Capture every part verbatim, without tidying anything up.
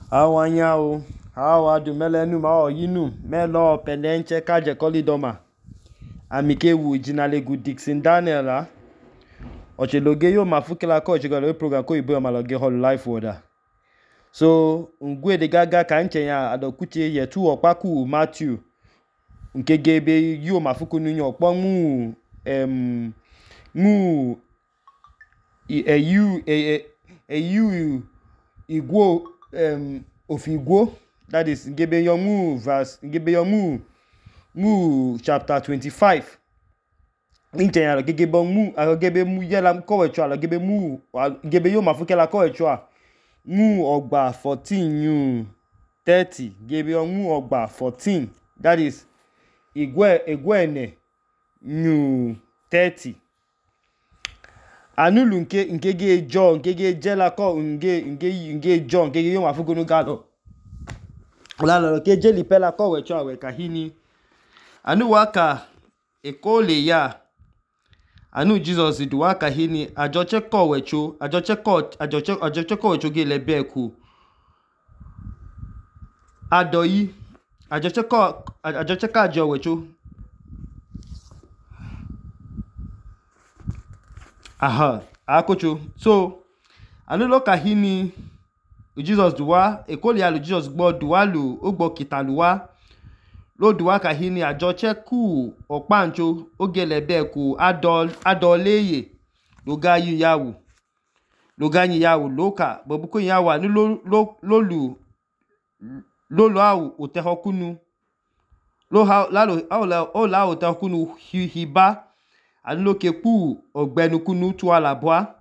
Awanyao, awa du melenu ma o yinu, melo pendenche kaje kolidoma. Amike wu jinale gu Dixon Daniela. Oche loge yo mafukela ko oche galo program ko ibo ma loge hall life order. So, ngwe de gaga ka nche ya adokuche ye tu okpaku Matthew. Nke gebe yo mafuku nunyo okpo mu em mu e you e e you igwo um of Igbo, that is Ngebe Yomu verse Ngebe Yomu mu chapter twenty-five. Inche ya gebe mu agebe mu yela ko echo ala gebe mu gebe yo mafukela ko echo a mu ogba fourteen yu thirty gebe mu ogba fourteen, that is igwe egwene yu thirty. Anulu nke nke ge jo nke ge jela ko nge nge nge jo nke ge yo mafugunu gado la lo ke jeli pela ko we cho we kahini anu waka ekole ya anu Jesus du waka hini ajoche ko we cho ajoche ko ajoche ajoche ko we cho ge lebe ku adoyi ajoche ko ajoche ka jo we cho aha akocho. So anu lo kahini Jesus duwa ekoli alu Jesus gbo duwa lu ogbo kitaluwa lo duwa kahini ajoche ku opancho ogelebe ku adol adoleye lo gayu yawu lo ganyi yawu loka bobuko yawa ni lo lo lo lu lo lo awu otehokunu lo ha lalo awla o la otehokunu hiba anu lo kepu ogbenukunu tu alabwa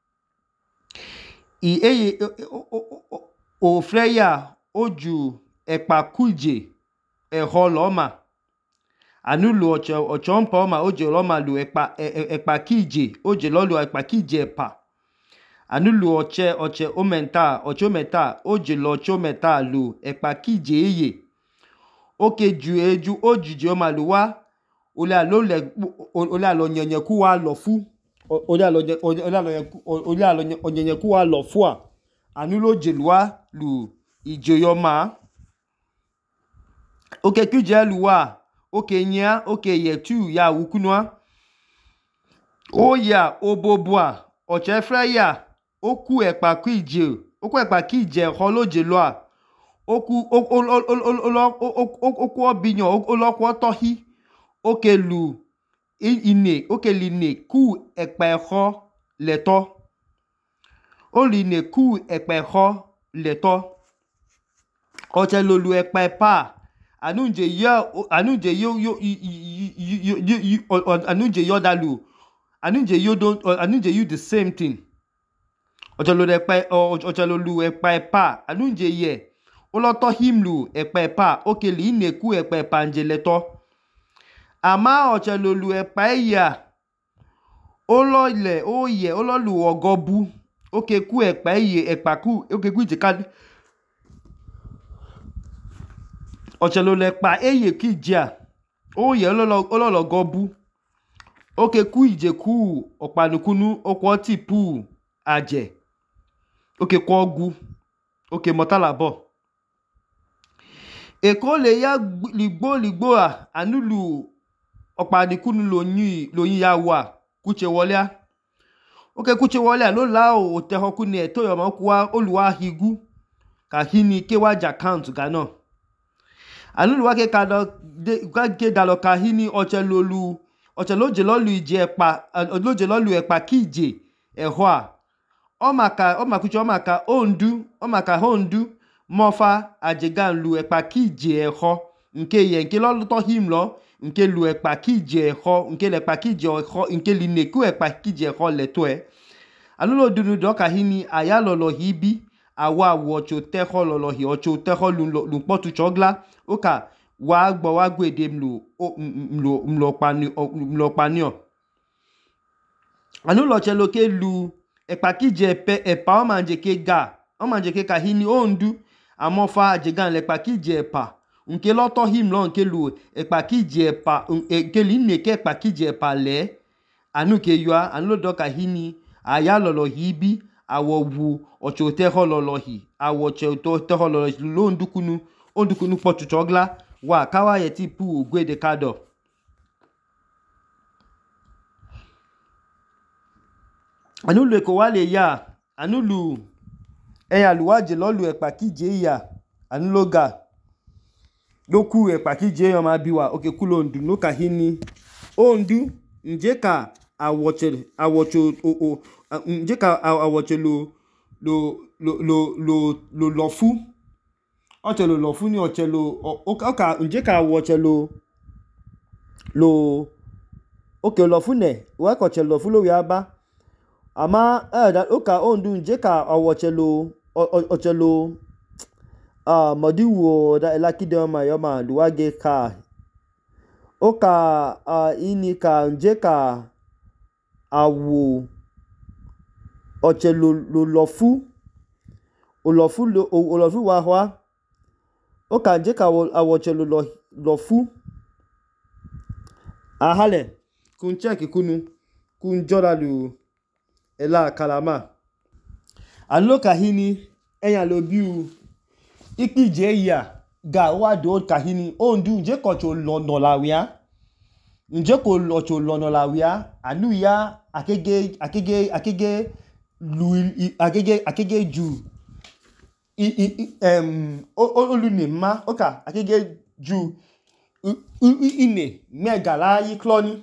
i eye o freya oju epakuje eho loma anulu ocho ocho mpa ma oje loma lu epa epakije oje lolu epakije epa anulu oche oche omenta ocho meta oje locho meta lu epakije eye okeju eju ojuje omaluwa ole alole ole alonyenye ku wa lofu ole alonye ole alonye ole alonye onyenye ku wa lofu a anulo jelwa lu ijoyoma oke kuje luwa oke nya oke yetu ya wukunwa oya obobua oche freya oku epa kije oku epa kije holoje loa oku oku obinyo olokwo tohi oke lu ine oke line ku epa eho leto oline ku epa eho leto oche lolu epa epa anunje yo anunje yo yo anunje yo dalu anunje yo don't anunje you the same thing oche lolu epa oche lolu epa epa anunje ye oloto himlu epa epa oke line ku epa epa nje leto ama oche lolu epa ya olo ile oye ololu ogobu oke ku epa ye epa ku oke ku ijekali oche lolu epa eye kijia oye ololo ololo gobu oke ku ijeku opanukunu okwo tipu aje oke kwa ogu oke motalabo ekole ya ligbo ligbo a anulu opanikunu loyin loyin ya wa kuche wole a oke kuche wole a lo la o tehokuni e to yo mo kwa oluwa higu ka hini ke wa ja account gana anulu wa ke ka do ka ke dalo ka hini oche lolu oche loje lolu ije epa loje lolu epa kije eho a o maka o makuche o maka ondu o maka hondu mofa ajegan lu epa kije eho nke ye nke lolu to him lo nke lu epa kije eho nke le epa kije eho nke line ku epa kije eho leto e anulo dunu do ka hini aya lolo hibi awa wo cho teho lolo hi ocho teho lu lu potu chogla oka wa gbo wa gbede mlu mlu mlu pani mlu pani anulo che loke lu epa kije pe epa o manje ke ga o manje ke ka hini ondu amofa ajegan le epa kije epa nke loto him lo nke lu epa kije epa nke line ke epa kije epa le anu ke yo anulo do ka hini aya lolo hibi awowu ocho te hololohi awoche to te hololohi lo ndukunu ondukunu pochuchogla wa kawa yeti pu gwe de kado anulu eko wale ya anulu eya luwaje lolu epa kije ya anuloga doku epa kije yo ma biwa oke kulo ndu no kahini ondu nje ka awoche awocho o o nje ka awoche lo lo lo lo lo lo lofu oche lo lofu ni oche lo o ka nje ka awoche lo lo oke lofu ne wa ko che lofu lo ya ba ama eh da oka ondu nje ka awoche lo oche lo ah modiwo da elakide ma yo ma luwage ka oka uh, ini ka nje ka awo oche lo lo lofu olofu lo olofu wa hwa oka nje ka awoche lo lofu ahale kun check kunu kun jora lu ela kalama aloka hini eyan lo biu ikije ya ga wa do kahini ondu nje ko cho lono lawia nje ko lo cho lono lawia anu ya akege akege akege lu akege akege ju i i em oluni ma oka akege ju ine megala yi cloni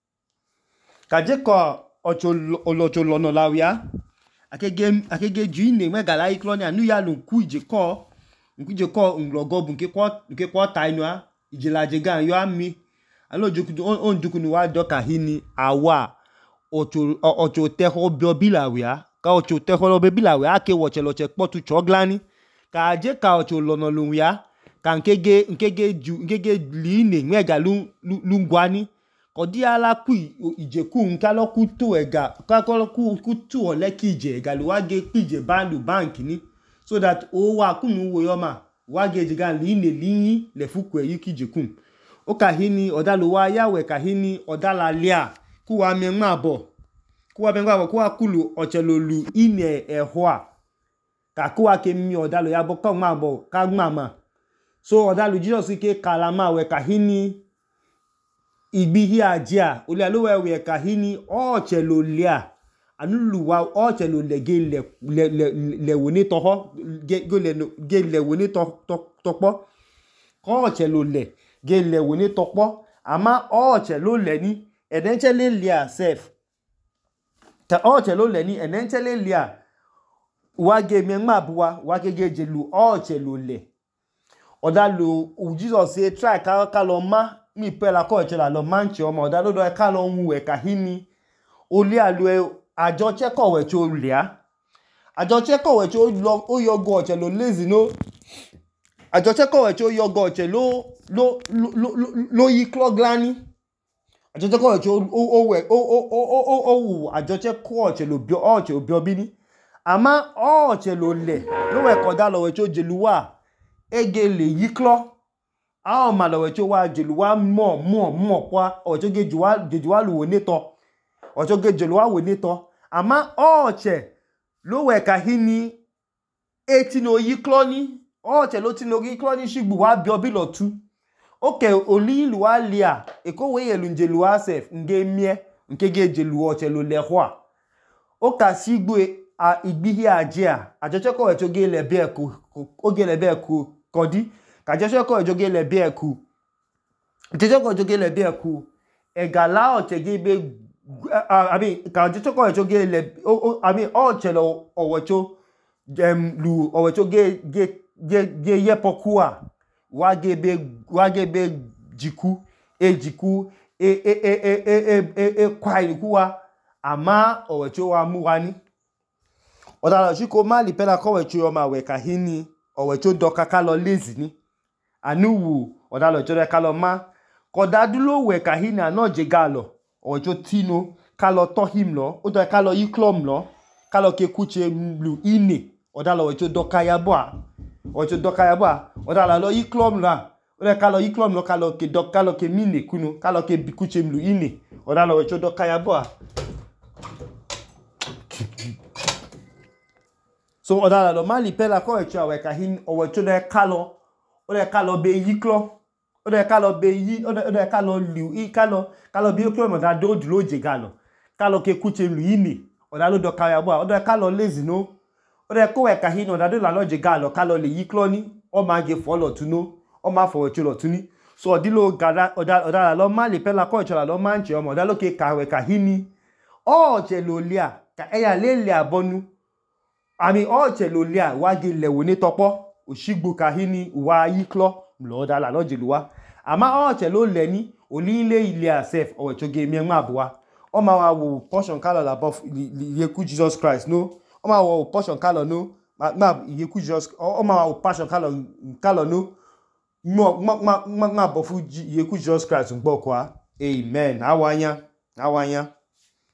kaje ko ocho olocho lono lawia akege akege ju ine megala yi cloni anu ya lu ku ije ko nkuje ko nglogo bu nke ko nke ko tainwa ijilaje gan yo ami alo joku on joku ni wa doka hini awa ocho ocho te ho biolawia ka ocho te ho biolawia ke wo chelo che potu choglani ka je ka ocho lono luwia ka nkege nkege ju nkege line nwega lu lu ngwani ko di ala ku ijeku nka lo ku to ega ka ko ku ku tu ole kije ega lu wa ge pije bandu bank ni so that o wa kunu wo yoma wa geji gan li ne liyin le fuku e yiki jekun o ka hini odalo wa yawe ka hini odala lia ku wa mi nma bo ku wa be nwa bo ku wa kulu ochelolu ine ehwa ka ku wa ke mi odalo ya bo ko nma bo ka nma ma so odalo Jesus ke kalama we ka hini igbihi ajia ole alo we ka hini ochelolia anulu wa oche lo lege le le le le woni toho ge go le ge le woni to to topo ko oche lo le ge le woni topo ama oche lo le ni edenchele lia self ta oche lo le ni edenchele lia wa ge mi nma buwa wa ge ge jelu oche lo le oda lo Jesus say try ka ka lo ma mi pe la ko oche la lo manchi o mo oda lo do ka lo nwu e ka hini oli alu àjọ chekowe tí ó lia àjọ chekowe tí ó lọ ó yogo oche lo lazy no àjọ chekowe tí ó yogo oche lo lo lo lo yi cloglani àjọ chekowe tí ó ó we ó ó ó ó wu àjọ chekowe oche lo bio oche bio bini ama oche lo le lo we koda lo we tí ó jeluwa ege le yi clo a o ma lo we tí ó wa jeluwa mo mo mo kwa oche gejuwa gejuwa lu wo neto ocho gejelo wa wenito ama oche lo we ka hini eti no yi cloni oche lo ti no yi cloni shigbu wa bi obi lo tu oke oli lu wa lia eko we yelu njelu wa sef nge mie nke gejelu oche lo le hwa o ka sigbu a igbihi ajia ajoche ko we toge le be ku oge le be ku kodi ka joche ko we toge le be ku joche ko toge le be ku egala oche ge be I mean, ka jocho ko echo ge le I mean, all chelo owecho dem lu owecho ge ge ge ge yepokua wa ge be wa ge be jiku e jiku e e e e e e e kwa ilikuwa ama owecho wa muwani odala chiko mali pela ko wecho yo ma we ka hini owecho doka ka lo lazy ni anuwu odala cho ka lo ma ko dadulo we ka hini ano je galo ojo tino kalo to him lo o do kalo yi klom lo kalo ke kuche lu ine odalo ojo doka ya bo ojo doka ya bo odalo lo yi klom la o do kalo yi klom lo kalo ke doka kalo ke mine kunu kalo ke kuche lu ine odalo ojo doka ya bo so oda lo mali pela ko echo awe ka hin owo cho de kalo o de kalo be yi klo o de kalo be yi o de kalo liu i kalo kalo bi o klo mo da do dlo je galo kalo ke kuche lu ini oda lo do ka ya bo o de kalo lazy no o de ko e ka hin oda do la lo je galo kalo le yi klo ni o ma je follow tu no o ma fo cho lo tu ni so odilo gada oda oda lo mali pela ko echo la lo manche o mo da lo ke ka we ka hini o che lo lia ka eya le le abonu ami o che lo lia wa ge lewo ni topo osigbo ka hini wa yi klo lo da la lo je luwa ama o che lo le ni oli ile ile asef o cho ge mi ma buwa o ma wa wo portion kala la bof yeku Jesus Christ no o ma wo portion kala no ma yeku Jesus o ma wo portion kala kala no mo ma ma ma bofu yeku Jesus Christ ngbo kwa amen awanya awanya